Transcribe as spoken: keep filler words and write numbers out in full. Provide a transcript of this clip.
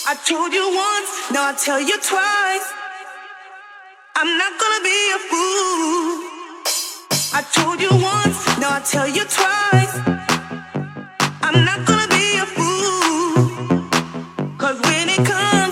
I told you once, now I tell you twice. I'm not gonna be a fool. I told you once, now I tell you twice. I'm not gonna be a fool. 'Cause when it comes